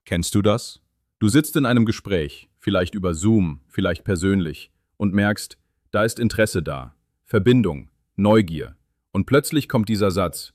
Kennst du das? Du sitzt in einem Gespräch, vielleicht über Zoom, vielleicht persönlich, und merkst, da ist Interesse da, Verbindung, Neugier. Und plötzlich kommt dieser Satz,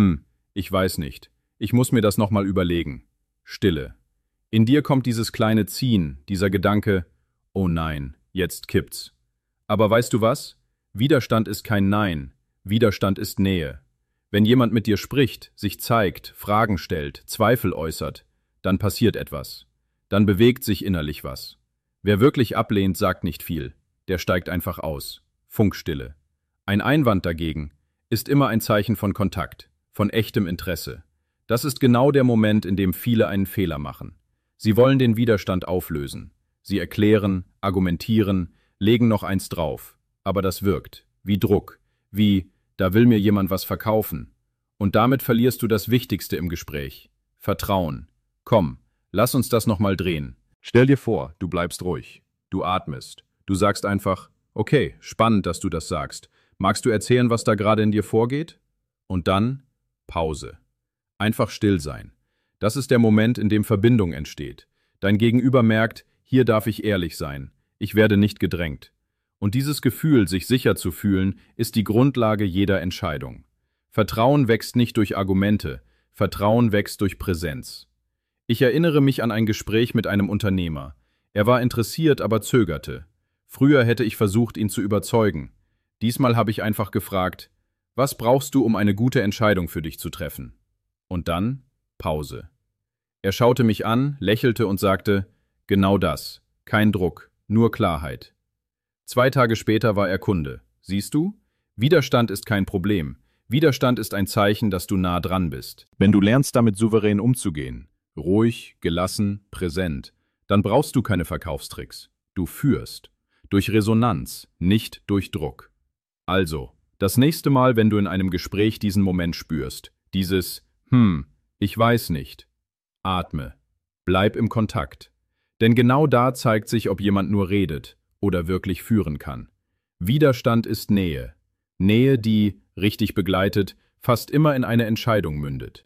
ich weiß nicht, ich muss mir das nochmal überlegen. Stille. In dir kommt dieses kleine Ziehen, dieser Gedanke, oh nein, jetzt kippt's. Aber weißt du was? Widerstand ist kein Nein, Widerstand ist Nähe. Wenn jemand mit dir spricht, sich zeigt, Fragen stellt, Zweifel äußert, dann passiert etwas. Dann bewegt sich innerlich was. Wer wirklich ablehnt, sagt nicht viel. Der steigt einfach aus. Funkstille. Ein Einwand dagegen ist immer ein Zeichen von Kontakt, von echtem Interesse. Das ist genau der Moment, in dem viele einen Fehler machen. Sie wollen den Widerstand auflösen. Sie erklären, argumentieren, legen noch eins drauf. Aber das wirkt. Wie Druck. Wie, da will mir jemand was verkaufen. Und damit verlierst du das Wichtigste im Gespräch. Vertrauen. Komm, lass uns das nochmal drehen. Stell dir vor, du bleibst ruhig. Du atmest. Du sagst einfach, okay, spannend, dass du das sagst. Magst du erzählen, was da gerade in dir vorgeht? Und dann Pause. Einfach still sein. Das ist der Moment, in dem Verbindung entsteht. Dein Gegenüber merkt, hier darf ich ehrlich sein. Ich werde nicht gedrängt. Und dieses Gefühl, sich sicher zu fühlen, ist die Grundlage jeder Entscheidung. Vertrauen wächst nicht durch Argumente, Vertrauen wächst durch Präsenz. Ich erinnere mich an ein Gespräch mit einem Unternehmer. Er war interessiert, aber zögerte. Früher hätte ich versucht, ihn zu überzeugen. Diesmal habe ich einfach gefragt, was brauchst du, um eine gute Entscheidung für dich zu treffen? Und dann Pause. Er schaute mich an, lächelte und sagte, genau das, kein Druck, nur Klarheit. 2 Tage später war er Kunde. Siehst du? Widerstand ist kein Problem. Widerstand ist ein Zeichen, dass du nah dran bist. Wenn du lernst, damit souverän umzugehen, ruhig, gelassen, präsent, dann brauchst du keine Verkaufstricks. Du führst. Durch Resonanz, nicht durch Druck. Also, das nächste Mal, wenn du in einem Gespräch diesen Moment spürst, dieses ich weiß nicht, atme. Bleib im Kontakt. Denn genau da zeigt sich, ob jemand nur redet oder wirklich führen kann. Widerstand ist Nähe. Nähe, die, richtig begleitet, fast immer in eine Entscheidung mündet.